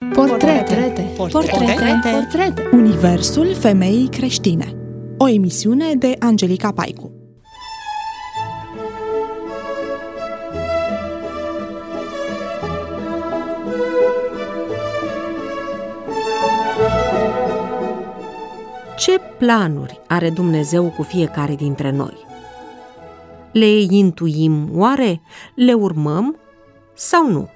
Portrete. Universul femeii creștine. O emisiune de Angelica Paicu. Ce planuri are Dumnezeu cu fiecare dintre noi? Le intuim oare? Le urmăm sau nu?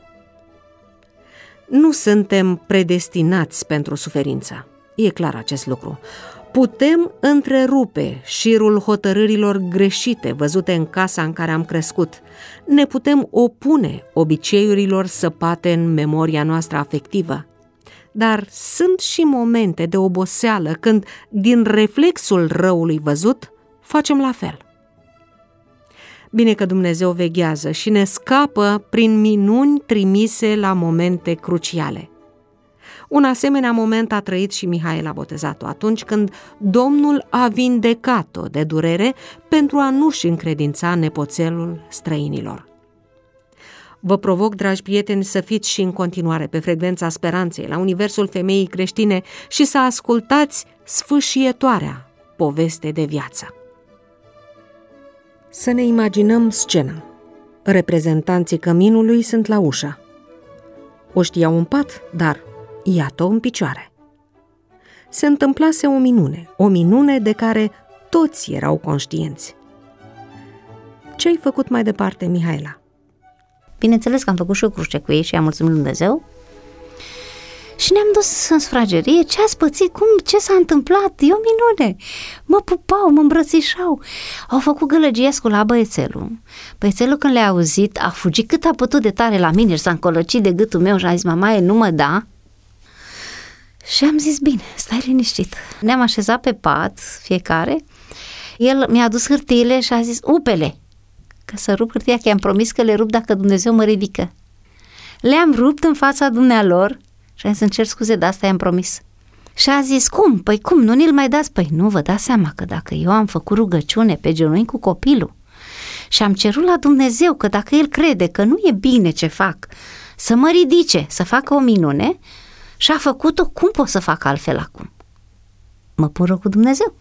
Nu suntem predestinați pentru suferință. E clar acest lucru. Putem întrerupe șirul hotărârilor greșite văzute în casa în care am crescut. Ne putem opune obiceiurilor săpate în memoria noastră afectivă. Dar sunt și momente de oboseală când, din reflexul răului văzut, facem la fel. Bine că Dumnezeu veghează și ne scapă prin minuni trimise la momente cruciale. Un asemenea moment a trăit și Mihaela Botezato atunci când Domnul a vindecat-o de durere pentru a nu-și încredința nepoțelul străinilor. Vă provoc, dragi prieteni, să fiți și în continuare pe frecvența speranței la Universul Femeii Creștine și să ascultați sfâșietoarea poveste de viață. Să ne imaginăm scena. Reprezentanții căminului sunt la ușă. Oștiau în pat, dar iată-o în picioare. Se întâmplase o minune de care toți erau conștienți. Ce-ai făcut mai departe, Mihaela? Bineînțeles că am făcut și o cruce cu ei și am mulțumit lui Dumnezeu. Și ne-am dus în sufragerie. Ce ați pățit? Ce s-a întâmplat? E o minune. Mă pupau, mă îmbrățișau. Au făcut gălăgiescul la băiețelul. Băiețelul, când le-a auzit, a fugit cât a putut de tare la mine și s-a încolăcit de gâtul meu și a zis: mamaie, nu mă da. Și am zis: bine, stai liniștit. Ne-am așezat pe pat, fiecare. El mi-a adus hârtiile și a zis: upele. Că să rup hârtia, că i-am promis că le rup dacă Dumnezeu mă ridică. Le-am rupt în fața dumnealor și am zis: îmi cer scuze, de asta i-am promis. Și a zis: cum? Păi cum? Nu ni-l mai dați? Păi nu, vă dați seama că dacă eu am făcut rugăciune pe genunchi cu copilul și am cerut la Dumnezeu că dacă El crede că nu e bine ce fac, să mă ridice, să facă o minune, și a făcut-o, cum pot să fac altfel acum? Mă pun rău cu Dumnezeu.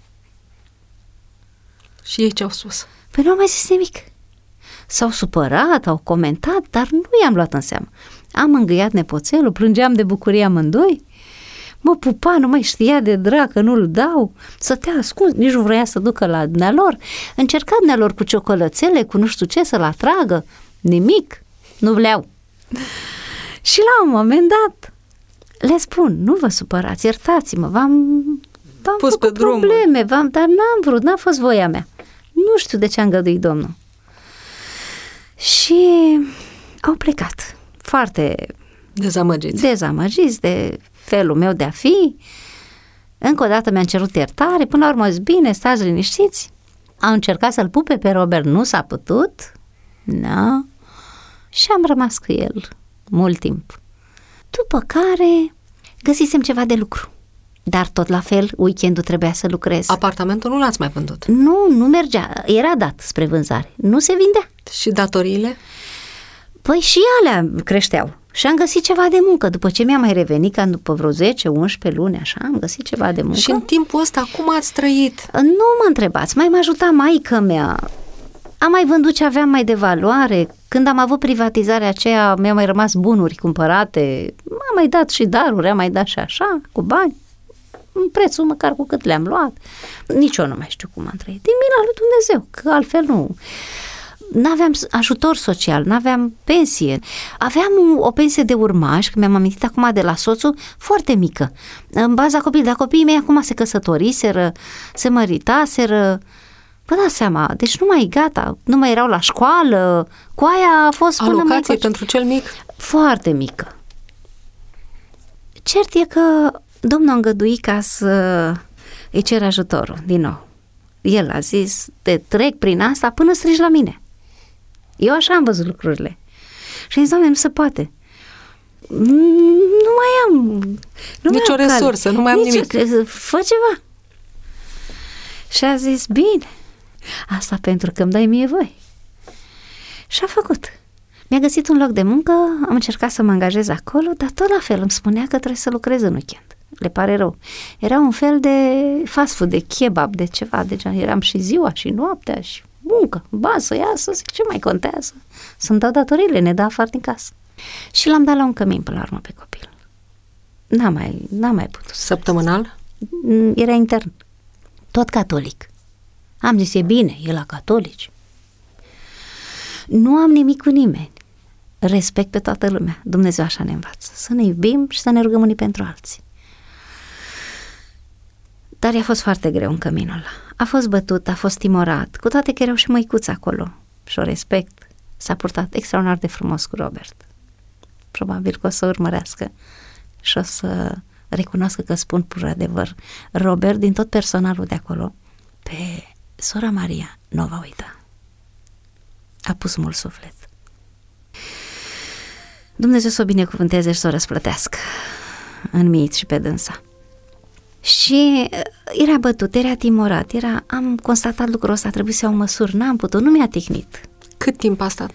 Și ei ce-au spus? Păi nu am mai zis nimic. S-au supărat, au comentat, dar nu i-am luat în seamă. Am îngâiat nepoțelul, plângeam de bucurie amândoi, mă pupa, nu mai știa de drag că nu-l dau, stătea ascuns, nici nu vrea să ducă la dumnealor, încerca dumnealor cu ciocolățele, cu nu știu ce, să-l atragă, nimic, nu vreau. Și la un moment dat le spun: nu vă supărați, iertați-mă, v-am pus făcut pe drum, probleme, dar n-am vrut, n-a fost voia mea. Nu știu de ce a îngăduit Domnul. Și au plecat foarte dezamăgiți de felul meu de a fi. Încă o dată mi-am cerut iertare, până la urmă zis: bine, stați liniștiți. Au încercat să-l pupe pe Robert, nu s-a putut. No. Și am rămas cu el mult timp. După care găsisem ceva de lucru. Dar tot la fel, weekendul trebuia să lucrez. Apartamentul nu l-ați mai vândut? Nu mergea, era dat spre vânzare, nu se vindea. Și datoriile? Păi și alea creșteau. Și am găsit ceva de muncă. După ce mi-a mai revenit, cam după vreo 10-11 luni, așa, am găsit ceva de muncă. Și în timpul ăsta, cum ați trăit? Nu mă întrebați, mai mă ajuta maică mea. Am mai vândut ce aveam mai de valoare. Când am avut privatizarea aceea, mi-au mai rămas bunuri cumpărate. M-am mai dat și daruri, am mai dat și așa, cu bani. În prețul măcar cu cât le-am luat. Nici eu nu mai știu cum am trăit. Din mila lui Dumnezeu, că altfel nu. N-aveam ajutor social, n-aveam pensie. Aveam o pensie de urmaș, că mi-am amintit acum de la soțul, foarte mică. În baza copiilor, dar copiii mei acum se căsătoriseră, se măritaseră. Vă dați seama, deci nu mai gata, nu mai erau la școală. Cu aia a fost până alocație pentru cel mic? Foarte mică. Cert e că Domnul a îngăduit ca să îi cer ajutorul din nou. El a zis: te trec prin asta până strigi la mine. Eu așa am văzut lucrurile. Și am zis: Doamne, nu se poate. Nu mai am nicio resursă, nu mai am nimic. Fă ceva. Și a zis: bine, asta pentru că îmi dai mie voie. Și a făcut. Mi-a găsit un loc de muncă, am încercat să mă angajez acolo, dar tot la fel îmi spunea că trebuie să lucrez în weekend. Le pare rău. Era un fel de fast food, de kebab, de ceva, de genul. Eram și ziua și noaptea și muncă, să iasă, zic, ce mai contează? Să-mi dau datoriile, ne dă afară din casă. Și l-am dat la un cămin până la urmă pe copil. N-am mai putut. Săptămânal? Era intern. Tot catolic. Am zis, e bine, e la catolici. Nu am nimic cu nimeni. Respect pe toată lumea. Dumnezeu așa ne învață. Să ne iubim și să ne rugăm unii pentru alții. Dar i-a fost foarte greu în căminul ăla. A fost bătut, a fost timorat, cu toate că erau și măicuți acolo. Și o respect. S-a purtat extraordinar de frumos cu Robert. Probabil că o să urmărească și o să recunoască că spun pur adevăr. Robert, din tot personalul de acolo, pe sora Maria nu o va uita. A pus mult suflet. Dumnezeu să o binecuvânteze și să o răsplătească în miit și pe dânsa. Și era bătut, era timorat, am constatat lucrul ăsta, trebuie să iau măsuri, n-am putut, nu mi-a ticnit. Cât timp a stat?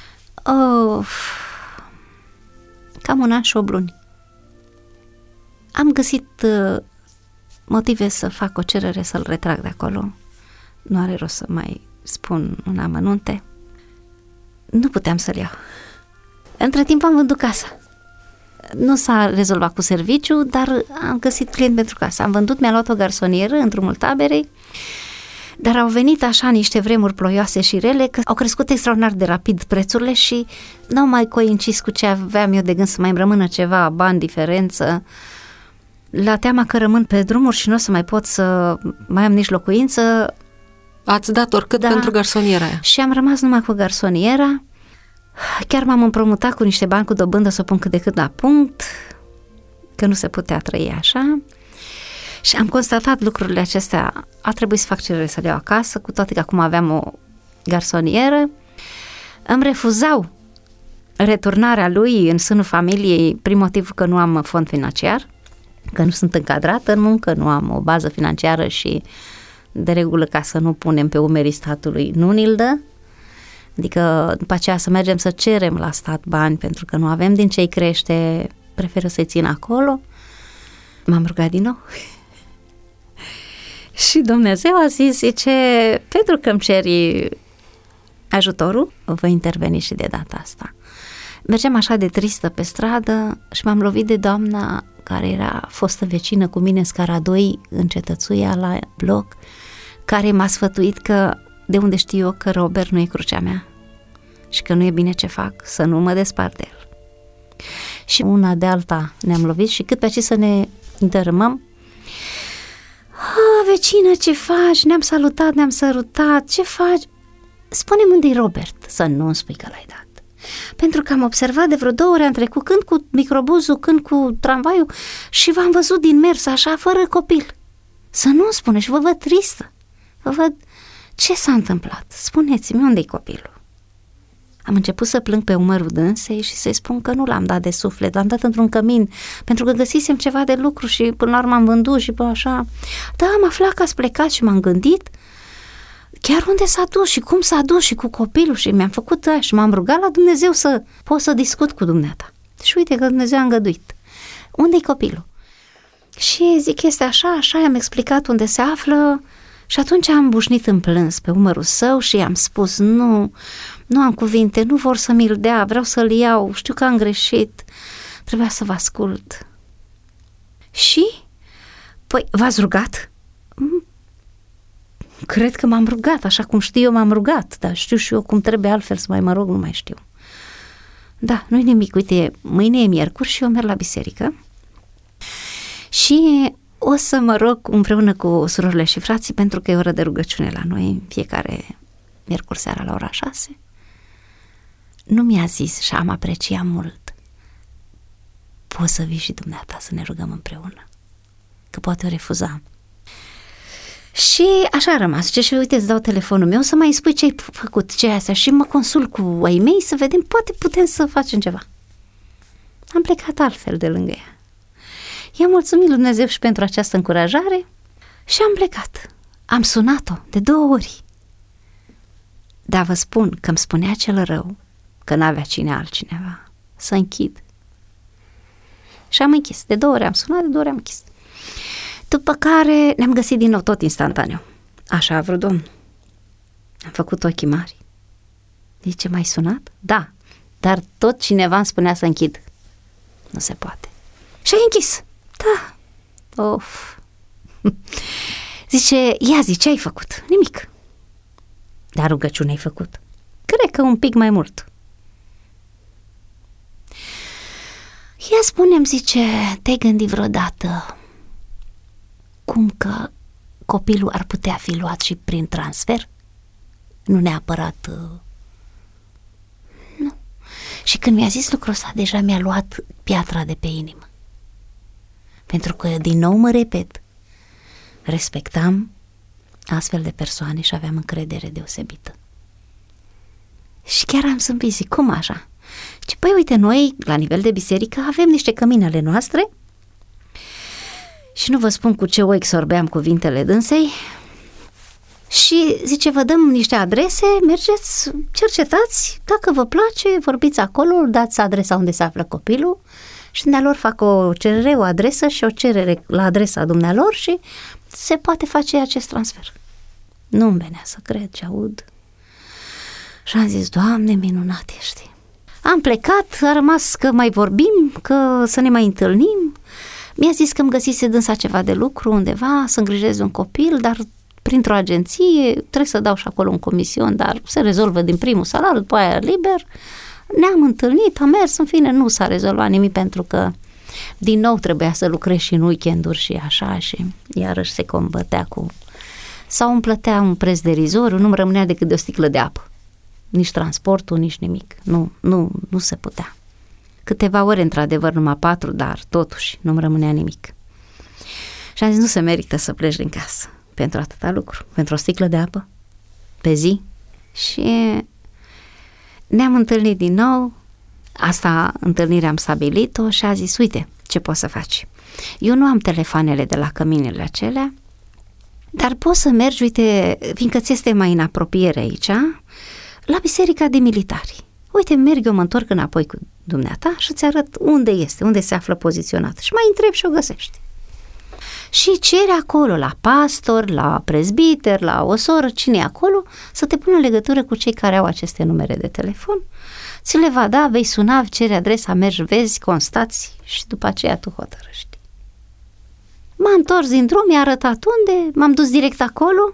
Cam 1 an și 8 luni. Am găsit motive să fac o cerere să-l retrag de acolo. Nu are rost să mai spun în amănunte. Nu puteam să-l iau. Între timp am vândut casa. Nu s-a rezolvat cu serviciu, dar am găsit client pentru casă. Am vândut, mi-a luat o garsonieră în drumul taberei, dar au venit așa niște vremuri ploioase și rele că au crescut extraordinar de rapid prețurile și n-au mai coincis cu ce aveam eu de gând să mai îmi rămână ceva, bani, diferență. La teama că rămân pe drumuri și nu o să mai pot să mai am nici locuință. Ați dat oricât pentru garsoniera aia. Și am rămas numai cu garsoniera. Chiar m-am împrumutat cu niște bani cu dobândă să o pun cât de cât la punct, că nu se putea trăi așa. Și am constatat lucrurile acestea. A trebuit să fac cerere să le iau acasă, cu toate că acum aveam o garsonieră. Îmi refuzau returnarea lui în sânul familiei prin motivul că nu am fond financiar, că nu sunt încadrată în muncă, nu am o bază financiară și de regulă ca să nu punem pe umerii statului nu ni-l dă. Adică după aceea să mergem să cerem la stat bani pentru că nu avem din ce-i crește, preferă să-i țin acolo. M-am rugat din nou și Dumnezeu a zis, zice, pentru că îmi ceri ajutorul, voi interveni și de data asta. Mergeam așa de tristă pe stradă și m-am lovit de doamna care era fostă vecină cu mine în scara 2 în Cetățuia la bloc, care m-a sfătuit că de unde știu eu că Robert nu e crucea mea și că nu e bine ce fac, să nu mă despart de el. Și una de alta ne-am lovit și cât pe aici să ne dărâmăm. Vecină, ce faci? Ne-am salutat, ne-am sărutat, ce faci? Spune-mi unde-i Robert, să nu-mi spui că l-ai dat. Pentru că am observat de vreo 2 ore am trecut când cu microbuzul, când cu tramvaiul și v-am văzut din mers așa, fără copil. Să nu-mi spune și vă văd tristă. Vă văd, ce s-a întâmplat? Spuneți-mi, unde-i copilul? Am început să plâng pe umărul dânsei și să-i spun că nu l-am dat de suflet, l-am dat într-un cămin, pentru că găsisem ceva de lucru și până la urmă am vândut și până așa. Da, am aflat că ați plecat și m-am gândit chiar unde s-a dus și cum s-a dus și cu copilul și mi-am făcut aia și m-am rugat la Dumnezeu să pot să discut cu dumneata. Și uite că Dumnezeu a îngăduit. Unde-i copilul? Și zic, este așa, așa, i-am explicat unde se află și atunci am bușnit în plâns pe umărul său și i-am spus, nu am cuvinte, nu vor să mi-l dea, vreau să-l iau, știu că am greșit, trebuia să vă ascult. Și? Păi, v-ați rugat? Cred că m-am rugat, așa cum știu eu m-am rugat, dar știu și eu cum trebuie altfel să mai mă rog, nu mai știu. Da, nu-i nimic, uite, mâine e miercuri și eu merg la biserică și o să mă rog împreună cu surorile și frații pentru că e oră de rugăciune la noi în fiecare miercuri seara la ora 6. Nu mi-a zis și am apreciat mult. Poți să vii și dumneata să ne rugăm împreună, că poate o refuzam. Și așa a rămas. Și uite, îți dau telefonul meu să mai spui ce ai făcut, ce astea și mă consult cu ai mei să vedem, poate putem să facem ceva. Am plecat altfel de lângă ea. I-am mulțumit lui Dumnezeu și pentru această încurajare și am plecat. Am sunat-o de 2 ori. Dar vă spun că îmi spunea cel rău că n-avea cine altcineva, să închid. Și am închis. De 2 ori am sunat, de 2 ori am închis. După care ne-am găsit din nou tot instantaneu. Așa a vrut Domnul. Am făcut ochii mari. Zice, m-ai sunat? Da, dar tot cineva îmi spunea să închid. Nu se poate. Și ai închis. Da. Of. Zice, ia zi, ce ai făcut? Nimic. Dar rugăciune ai făcut? Cred că un pic mai mult. Ia spune-mi, zice, te-ai gândit vreodată cum că copilul ar putea fi luat și prin transfer? Nu neapărat... Nu. Și când mi-a zis lucrul ăsta, deja mi-a luat piatra de pe inimă. Pentru că, din nou mă repet, respectam astfel de persoane și aveam încredere deosebită. Și chiar am zâmbit, zic, cum așa? Și păi uite, noi, la nivel de biserică, avem niște cămini ale noastre și nu vă spun cu ce ochi sorbeam cuvintele dânsei și zice, vă dăm niște adrese, mergeți, cercetați, dacă vă place, vorbiți acolo, dați adresa unde se află copilul și dumnealor fac o cerere, o adresă și o cerere la adresa dumnealor și se poate face acest transfer. Nu-mi venea să cred ce aud. Și am zis, Doamne, minunat ești. Am plecat, a rămas că mai vorbim, că să ne mai întâlnim. Mi-a zis că îmi găsise dânsa ceva de lucru undeva, să îngrijez de un copil, dar printr-o agenție, trebuie să dau și acolo un comision, dar se rezolvă din primul salariu, după aia liber. Ne-am întâlnit, am mers, în fine, nu s-a rezolvat nimic pentru că din nou trebuia să lucrez și în weekenduri și așa și iarăși se combătea cu... Sau îmi plătea un preț derizoriu, nu-mi rămânea decât de o sticlă de apă. Nici transportul, nici nimic. Nu se putea. Câteva ore, într-adevăr, numai 4, dar totuși nu-mi rămânea nimic. Și am zis, nu se merită să pleci din casă pentru atâta lucru, pentru o sticlă de apă pe zi. Și ne-am întâlnit din nou, asta întâlnirea am stabilit-o și a zis, uite, ce poți să faci? Eu nu am telefoanele de la căminele acelea, dar poți să mergi, uite, fiindcă ți este mai în apropiere aici, la biserica de militari. Uite, merg eu, mă întorc înapoi cu dumneata și îți arăt unde este, unde se află poziționat și mai întrebi și o găsești. Și cere acolo, la pastor, la prezbiter, la o soră, cine e acolo, să te pună în legătură cu cei care au aceste numere de telefon. Ți le va da, vei suna, cere adresa, mergi, vezi, constați și după aceea tu hotărăști. M-am întors din drum, mi-a arătat unde, m-am dus direct acolo.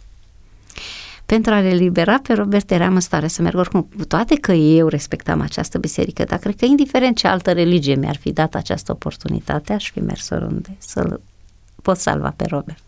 Pentru a-l elibera pe Robert eram în stare să merg oricum, cu toate că eu respectam această biserică, dar cred că indiferent ce altă religie mi-ar fi dat această oportunitate, aș fi mers oriunde să-l pot salva pe Robert.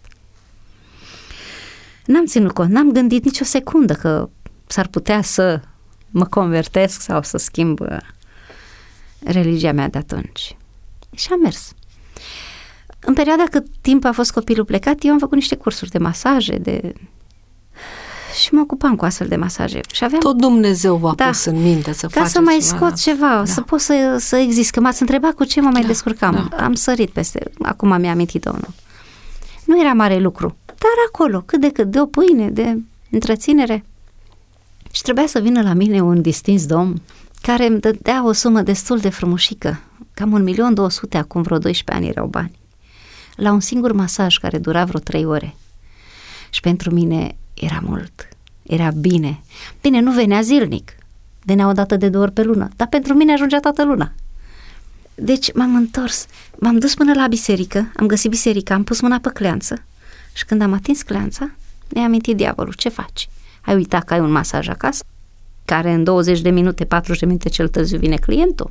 N-am ținut cont, n-am gândit nicio secundă că s-ar putea să mă convertesc sau să schimb religia mea de atunci. Și am mers. În perioada cât timp a fost copilul plecat, eu am făcut niște cursuri de masaje, și mă ocupam cu astfel de masaje. Și aveam... Tot Dumnezeu v-a pus în minte să faceți să mai scot ceva, să pot să exist. Că m-ați întrebat cu ce mă mai descurcam. Da. Am sărit peste, acum mi-a amintit Domnul. Nu era mare lucru, dar acolo, cât de cât, de o pâine, de întreținere. Și trebuia să vină la mine un distins domn care îmi dădea o sumă destul de frumușică. Cam 1.200.000, acum vreo 12 ani erau bani. La un singur masaj care dura vreo 3 ore. Și pentru mine era mult, era bine. Bine, nu venea zilnic, venea o dată de 2 ori pe lună, dar pentru mine ajungea toată luna. Deci m-am întors, m-am dus până la biserică, am găsit biserica, am pus mâna pe cleanță și când am atins cleanța, mi-a amintit diavolul, ce faci? Ai uitat că ai un masaj acasă? Care în 20 de minute, 40 de minute cel târziu vine clientul?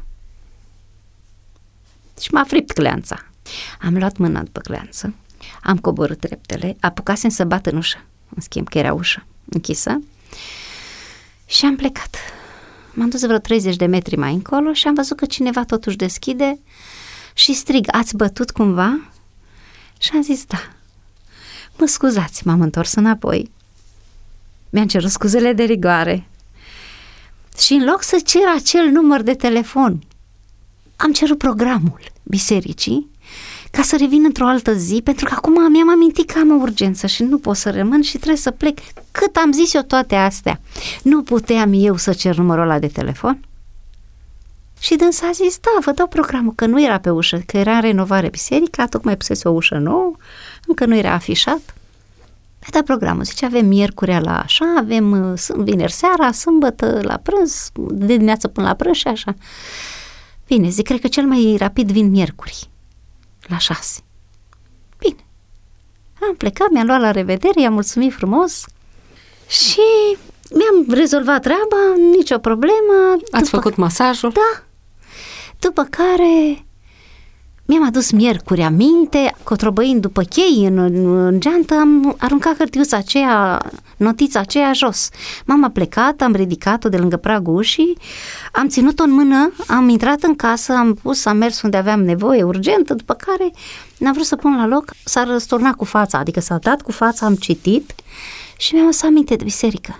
Și m-a fript cleanța. Am luat mâna după cleanță, am coborât treptele, apucasem să bat în ușă, în schimb că era ușă închisă, și am plecat. M-am dus vreo 30 de metri mai încolo și am văzut că cineva totuși deschide și strig, ați bătut cumva? Și am zis, da. Mă scuzați, m-am întors înapoi. Mi-am cerut scuzele de rigoare. Și în loc să cer acel număr de telefon, am cerut programul bisericii ca să revin într-o altă zi, pentru că acum mi-am amintit că am o urgență și nu pot să rămân și trebuie să plec. Cât am zis eu toate astea, nu puteam eu să cer numărul ăla de telefon? Și dânsa a zis, da, vă dau programul, că nu era pe ușă, că era în renovare biserica, tocmai pusese o ușă nouă, încă nu era afișat. Mi-a dat programul, zice, avem miercurea la așa, avem vineri seara, sâmbătă la prânz, de dimineață până la prânz și așa. Bine, zic, cred că cel mai rapid vin miercuri, la 6. Bine. Am plecat, mi-am luat la revedere, i-am mulțumit frumos și mi-am rezolvat treaba, nicio problemă. Ați făcut masajul? Da. După care mi-am adus miercuri aminte, cotrobăind după chei în geantă, am aruncat hârtiuța aceea, notița aceea jos. M-am plecat, am ridicat-o de lângă pragul ușii, am ținut-o în mână, am intrat în casă, am mers unde aveam nevoie urgentă, după care n-am vrut să pun la loc, s-a răsturnat cu fața, adică s-a dat cu fața, am citit și mi-am adus aminte de biserică.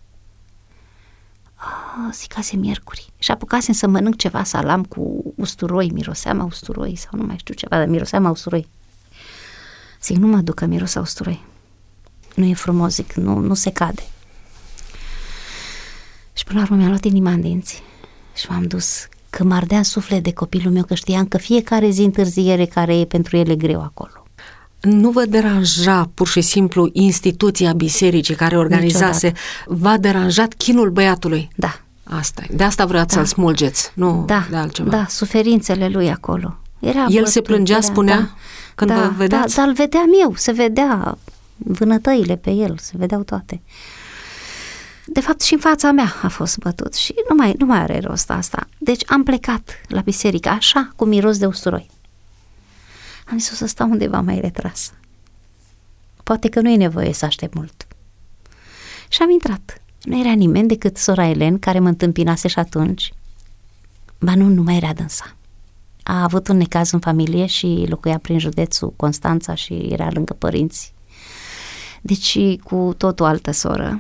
Zic, azi e miercuri. Și apucasem să mănânc ceva salam cu usturoi, miroseam usturoi sau nu mai știu ceva, dar miroseam usturoi. Zic, nu mă duc că miros usturoi. Nu e frumos, zic, nu se cade. Și până la urmă mi-am luat inima în dinți și m-am dus, că m-ardea în suflet de copilul meu, că știam că fiecare zi întârziere care e pentru el e greu acolo. Nu vă deranja pur și simplu instituția bisericii care organizase? V-a deranjat chinul băiatului? Da. De asta vreați să-l smulgeți, nu de altceva. Da, suferințele lui acolo. El se plângea, spunea, când vă vedeați? Da, îl vedeam eu, se vedea vânătăile pe el, se vedeau toate. De fapt și în fața mea a fost bătut și nu mai are rost asta. Deci am plecat la biserică așa, cu miros de usturoi. Am zis, o să stau undeva mai retras. Poate că nu e nevoie să aștept mult. Și am intrat. Nu era nimeni decât sora Elen, care mă întâmpinase și atunci. Ba nu mai era dânsa. A avut un necaz în familie și locuia prin județul Constanța și era lângă părinți. Deci cu tot o altă soră.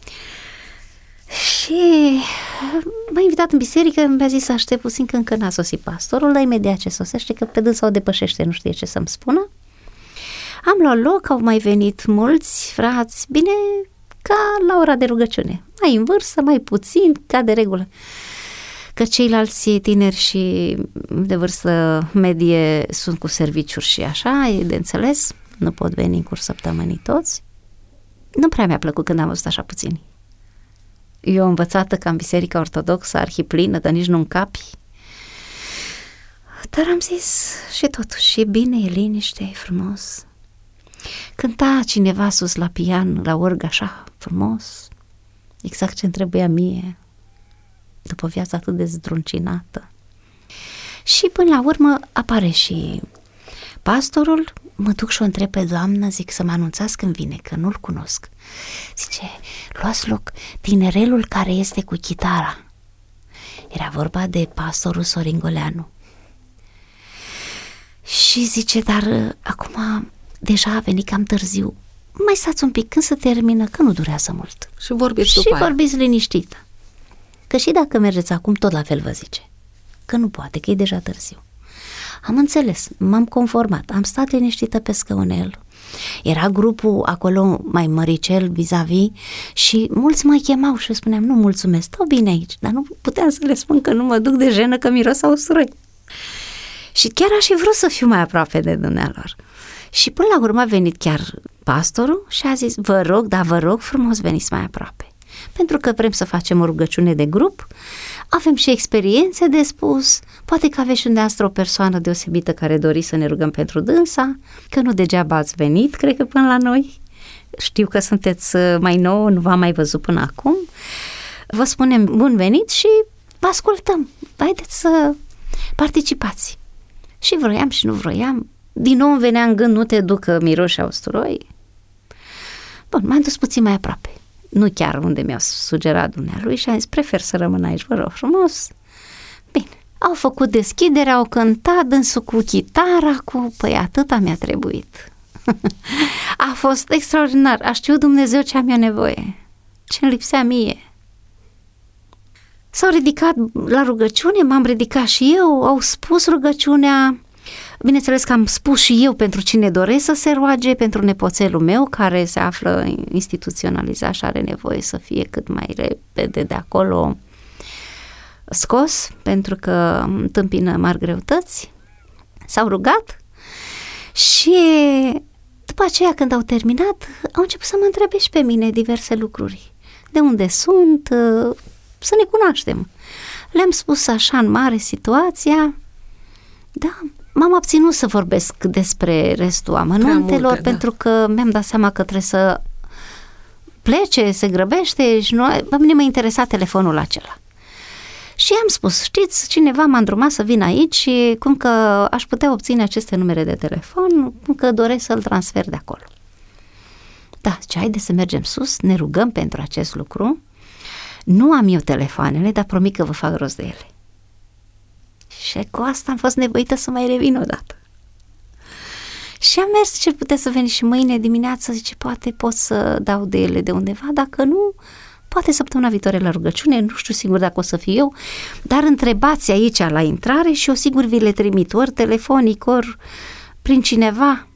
Și m-a invitat în biserică, mi-a zis să aștept puțin că încă n-a sosit pastorul, dar imediat ce sosește, că pe dânsa o depășește, nu știe ce să-mi spună. Am luat loc, au mai venit mulți frați, bine, ca la ora de rugăciune, mai în vârstă, mai puțin, ca de regulă. Că ceilalți tineri și de vârstă medie sunt cu serviciuri și așa, e de înțeles, nu pot veni în curs săptămânii toți. Nu prea mi-a plăcut când am văzut așa puțini. Eu învățată ca în biserica ortodoxă, arhiplină, dar nici nu încapi. Dar am zis și totuși, e bine, e liniște, e frumos. Cânta cineva sus la pian, la org, așa, frumos, exact ce-mi trebuia mie, după viața atât de zdruncinată. Și până la urmă apare și pastorul, mă duc și o întreb pe doamnă, zic să mă anunțați când vine, că nu-l cunosc. Zice, luați loc, tinerelul care este cu chitara. Era vorba de pastorul Sorin Goleanu. Și zice, dar acum deja a venit cam târziu. Mai stați un pic, când se termină, că nu durează mult. Și vorbiți după aia. Și vorbiți liniștită. Că și dacă mergeți acum, tot la fel vă zice. Că nu poate, că e deja târziu. Am înțeles, m-am conformat, am stat liniștită pe scaunel. Era grupul acolo mai măricel vis-a-vis și mulți mă chemau și spuneam, nu mulțumesc, stau bine aici, dar nu puteam să le spun că nu mă duc de jenă, că miros a usturoi. Și chiar aș fi vrut să fiu mai aproape de dumnealor. Și până la urmă a venit chiar pastorul și a zis, vă rog frumos, veniți mai aproape. Pentru că vrem să facem o rugăciune de grup, avem și experiențe de spus, poate că aveți și dumneavoastră o persoană deosebită care doriți să ne rugăm pentru dânsa, că nu degeaba ați venit, cred că până la noi. Știu că sunteți mai nouă, nu v-am mai văzut până acum. Vă spunem bun venit și vă ascultăm. Haideți să participați. Și vroiam și nu vroiam. Din nou îmi venea în gând, nu te ducă miroși usturoi. Bun, m-am dus puțin mai aproape. Nu chiar unde mi-a sugerat dumnealui și am zis, prefer să rămân aici, vă rog frumos. Bine, au făcut deschiderea, au cântat dânsul cu chitara, păi atâta mi-a trebuit. A fost extraordinar, a știut Dumnezeu ce am eu nevoie, ce-mi lipsea mie. S-au ridicat la rugăciune, m-am ridicat și eu, au spus rugăciunea, Bineînțeles că am spus și eu pentru cine doresc să se roage, pentru nepoțelul meu care se află instituționalizat și are nevoie să fie cât mai repede de acolo scos, pentru că întâmpină mari greutăți. S-au rugat și după aceea, când au terminat, au început să mă întrebe și pe mine diverse lucruri. De unde sunt, să ne cunoaștem. Le-am spus așa în mare situația. Da, m-am abținut să vorbesc despre restul amănuntelor, pentru că mi-am dat seama că trebuie să plece, se grăbește și pe mine mă interesa telefonul acela. Și am spus, știți, cineva m-a îndrumat să vin aici și cum că aș putea obține aceste numere de telefon, cum că doresc să-l transfer de acolo. Da, zice, haide să mergem sus, ne rugăm pentru acest lucru. Nu am eu telefoanele, dar promit că vă fac rost de ele. Și cu asta am fost nevoită să mai revin odată. Și am mers, ce puteți să veni și mâine dimineață, zice, poate pot să dau de ele de undeva, dacă nu, poate săptămâna viitoare la rugăciune, nu știu sigur dacă o să fiu eu, dar întrebați aici la intrare și eu sigur vi le trimit, ori telefonic, ori prin cineva.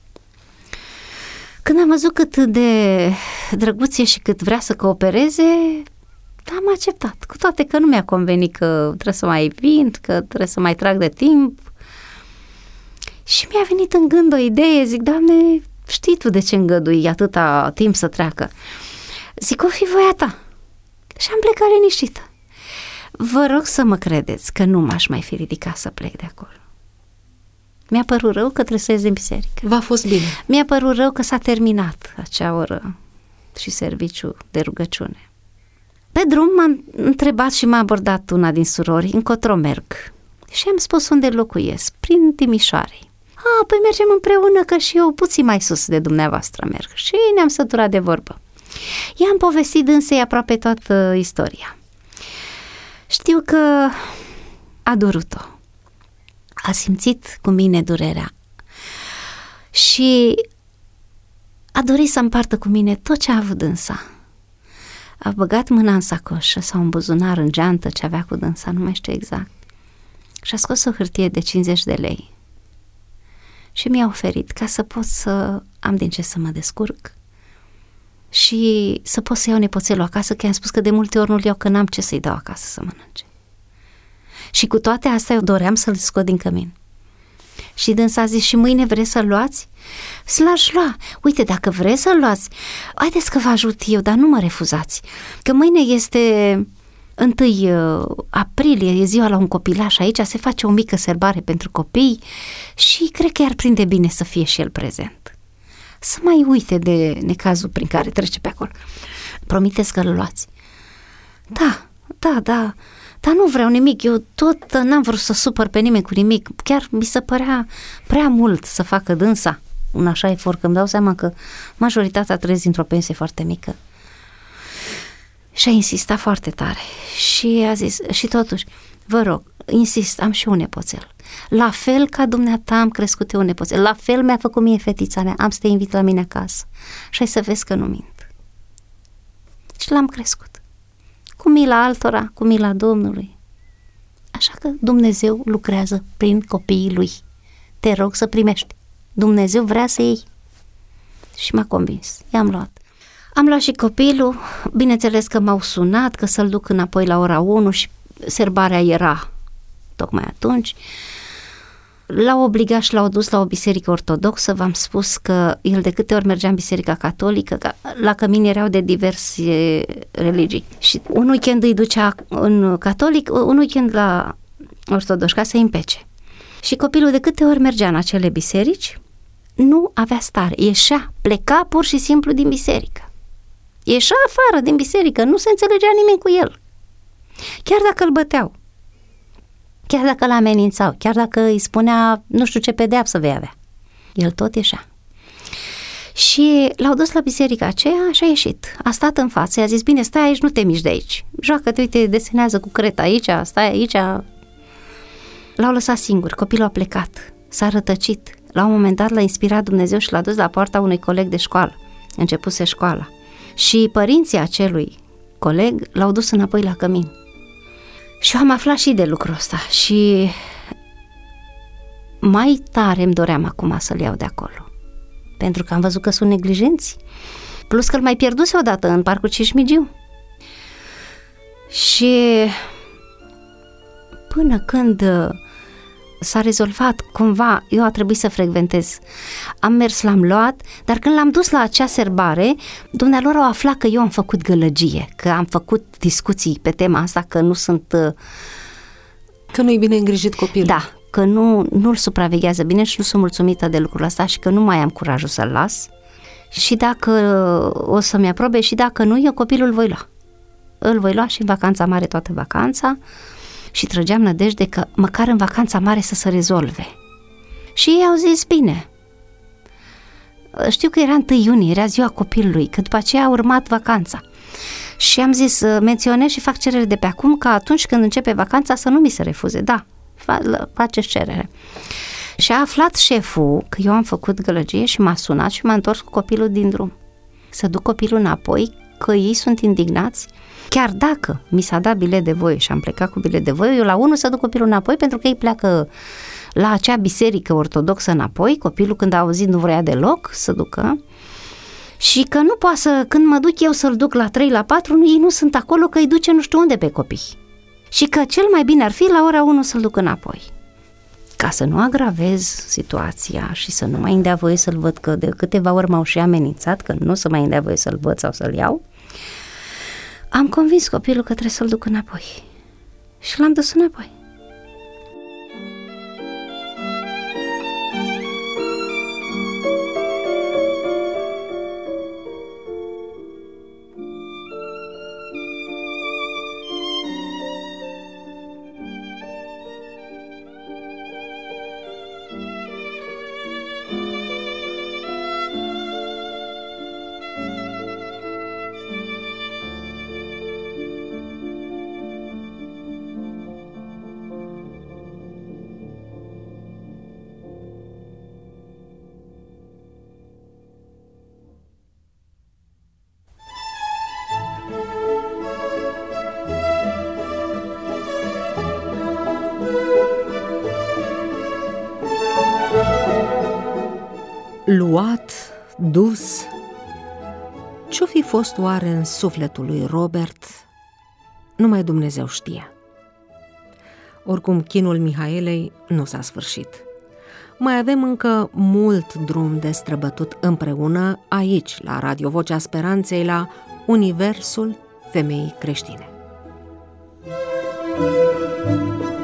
Când am văzut cât de drăguț e și cât vrea să coopereze, am acceptat, cu toate că nu mi-a convenit că trebuie să mai vin, că trebuie să mai trag de timp. Și mi-a venit în gând o idee, zic, Doamne, știi tu de ce îngădui atâta timp să treacă? Zic, o fi voia ta. Și am plecat liniștită. Vă rog să mă credeți că nu m-aș mai fi ridicat să plec de acolo. Mi-a părut rău că trebuie să ies din biserică. V-a fost bine. Mi-a părut rău că s-a terminat acea oră și serviciu de rugăciune. Pe drum m-a întrebat și m-a abordat una din surori, încotro merg. Și am spus unde locuiesc, prin Timișoarei. Păi mergem împreună, că și eu puțin mai sus de dumneavoastră merg. Și ne-am săturat de vorbă. I-am povestit însă aproape toată istoria. Știu că a durut-o. A simțit cu mine durerea. Și a dorit să împartă cu mine tot ce a avut dânsa. A băgat mâna în sacoșă sau în buzunar, în geantă, ce avea cu dânsa, nu mai știu exact. Și a scos o hârtie de 50 de lei. Și mi-a oferit ca să pot să am din ce să mă descurc și să pot să iau nepoțelul acasă, că i-am spus că de multe ori nu-l iau, că n-am ce să-i dau acasă să mănânce. Și cu toate astea eu doream să-l scot din cămin. Și dânsa a zis, și mâine vreți să-l luați? L-aș lua. Uite, dacă vreți să-l luați, haideți că vă ajut eu, dar nu mă refuzați. Că mâine este 1 aprilie, e ziua la un copilaș aici, se face o mică sărbare pentru copii și cred că i-ar prinde bine să fie și el prezent. Să mai uite de necazul prin care trece pe acolo. Promiteți că îl luați. Da, dar nu vreau nimic, eu tot n-am vrut să supăr pe nimeni cu nimic, chiar mi se părea prea mult să facă dânsa un așa efort, că îmi dau seama că majoritatea trăiesc dintr-o pensie foarte mică. Și a insistat foarte tare și a zis, și totuși, vă rog, insist, am și un nepoțel. La fel ca dumneata am crescut eu un nepoțel, la fel mi-a făcut mie fetița mea, am să te invit la mine acasă și ai să vezi că nu mint. Și l-am crescut. Cu mila altora, cu mila Domnului. Așa că Dumnezeu lucrează prin copiii Lui. Te rog să primești. Dumnezeu vrea să iei. Și m-a convins. I-am luat. Am luat și copilul. Bineînțeles că m-au sunat că să-l duc înapoi la ora 1 și serbarea era tocmai atunci. L-au obligat și l-au dus la o biserică ortodoxă. V-am spus că el de câte ori mergea în biserica catolică, că la cămin erau de diverse religii. Și un weekend îi ducea în catolic, un weekend la ortodox, ca să-i împece. Și copilul de câte ori mergea în acele biserici, nu avea stare. Ieșea, pleca pur și simplu din biserică. Ieșea afară din biserică, nu se înțelegea nimeni cu el. Chiar dacă îl băteau, chiar dacă l-amenințau, chiar dacă îi spunea nu știu ce pedeapsă vei avea, el tot ieșea. Și l-au dus la biserica aceea și a ieșit. A stat în față, i-a zis, bine, stai aici, nu te miști de aici. Joacă-te, uite, desenează cu creta aici, stai aici. L-au lăsat singur, copilul a plecat, s-a rătăcit. La un moment dat l-a inspirat Dumnezeu și l-a dus la poarta unui coleg de școală. Începuse școala. Și părinții acelui coleg l-au dus înapoi la cămin. Și eu am aflat și de lucrul ăsta și mai tare îmi doream acum să-l iau de acolo, pentru că am văzut că sunt neglijenți, plus că îl mai pierduse odată în Parcul Cismigiu. Și până când s-a rezolvat cumva, eu a trebuit să frecventez. Am mers, l-am luat, dar când l-am dus la acea serbare, dumnealor au aflat că eu am făcut gălăgie, că am făcut discuții pe tema asta, că nu sunt... Că nu-i bine îngrijit copilul. Da, că nu-l supraveghează bine și nu sunt mulțumită de lucrul ăsta și că nu mai am curajul să-l las. Și dacă o să-mi aprobe și dacă nu, eu copilul îl voi lua. Îl voi lua și în vacanța mare toată vacanța și trăgeam nădejde că măcar în vacanța mare să se rezolve. Și ei au zis bine. Știu că era 1 iunie, era ziua copilului, că după aceea a urmat vacanța. Și am zis, menționez și fac cerere de pe acum că atunci când începe vacanța să nu mi se refuze. Da, faceți cerere. Și a aflat șeful că eu am făcut gălăgie și m-a sunat și m-a întors cu copilul din drum. Să duc copilul înapoi, că ei sunt indignați. Chiar dacă mi s-a dat bilet de voie și am plecat cu bilet de voie, eu la 1 să duc copilul înapoi pentru că ei pleacă la acea biserică ortodoxă înapoi, copilul când a auzit nu vrea deloc să ducă. Și că nu poate să, când mă duc eu să-l duc la 3, la 4, ei nu sunt acolo, că îi duce nu știu unde pe copii. Și că cel mai bine ar fi la ora 1 să-l duc înapoi. Ca să nu agravez situația și să nu mai îmi dea voie să-l văd, că de câteva ori m-au și amenințat că nu să mai îmi dea voie să-l văd sau să-l iau, am convins copilul că trebuie să-l duc înapoi. Și l-am dus înapoi. Luat, dus, ce-o fi fost oare în sufletul lui Robert, numai Dumnezeu știe. Oricum, chinul Mihaelei nu s-a sfârșit. Mai avem încă mult drum de străbătut împreună aici, la Radio Vocea Speranței, la Universul Femeii Creștine.